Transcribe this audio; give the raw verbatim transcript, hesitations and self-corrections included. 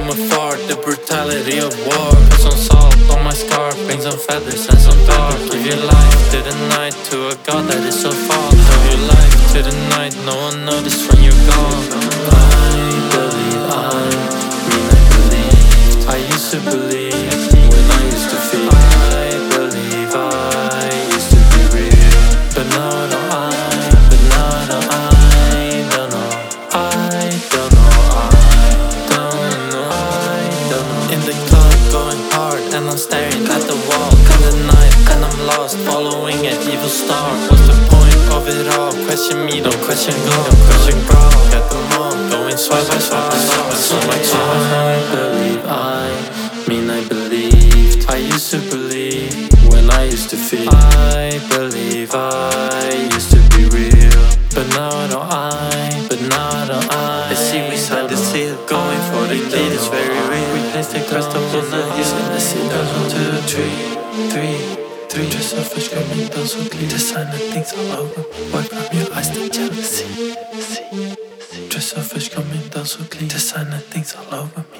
from afar, the brutality of war. Put some salt on my scar, bring some feathers and some dark. Give your life to the night, to a God that is so far. Give your life to the night, no one noticed when you're gone. I believe, I mean I believe. I used to believe when I used to feel. I believe I used to be real, but now I don't. I, but now I don't. I don't know. I don't know. I don't know. I don't know. In the club, going hard, and I'm staring at the wall. Come the night, and I'm lost, following an evil star. What's the point of it all? Question me, don't question God, don't question God. Got them all going swipe by swipe by swipe. So much I believe, I mean I believed. I used to believe when I used to feel. I believe I used to be real, but now I don't. I, but now I don't. I. I see we signed the seal, going for the kid. It's very real. We placed the crest up on the hill, and I see down to the tree, three. Three, just selfish, coming down so clean. Just sign the things all over. Wipe from your eyes the jealousy. See, see. Just selfish, coming down so clean. Just sign the things all over.